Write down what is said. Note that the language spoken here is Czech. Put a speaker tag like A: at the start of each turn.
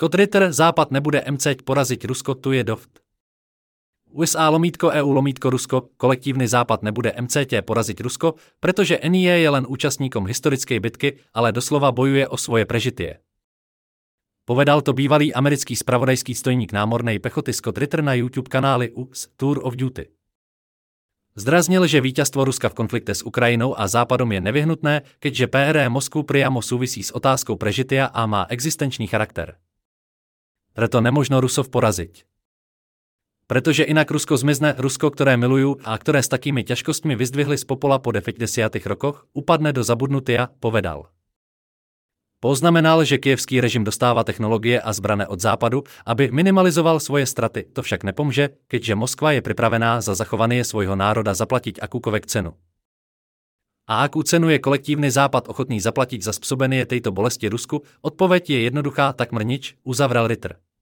A: Scott Ritter, Západ nebude MCť porazit Rusko, tu je doft. USA-EU-Rusko, kolektívny Západ nebude MCT porazit Rusko, pretože NIE je len účastníkom historickej bitky, ale doslova bojuje o svoje prežitie. Povedal to bývalý americký spravodajský stojník námornej pechoty Scott Ritter na YouTube kanáli US Tour of Duty. Zdraznil, že víťazstvo Ruska v konflikte s Ukrajinou a Západom je nevyhnutné, keďže PR Moskvu priamo súvisí s otázkou prežitia a má existenčný charakter. Preto nemožno Rusov poraziť. Pretože inak Rusko zmizne, Rusko, ktoré milujú a ktoré s takými ťažkostmi vyzdvihli z popola po 90. rokoch, upadne do zabudnutia, povedal. Poznamenal, že kyjevský režim dostává technologie a zbraně od Západu, aby minimalizoval svoje straty, to však nepomže, keďže Moskva je pripravená za zachovanie svojho národa zaplatiť akúkoľvek cenu. A akú cenu je kolektívny Západ ochotný zaplatiť za spôsobenie tejto bolesti Rusku, odpoveď je jednoduchá, takmer nič, uzavrel Ritter.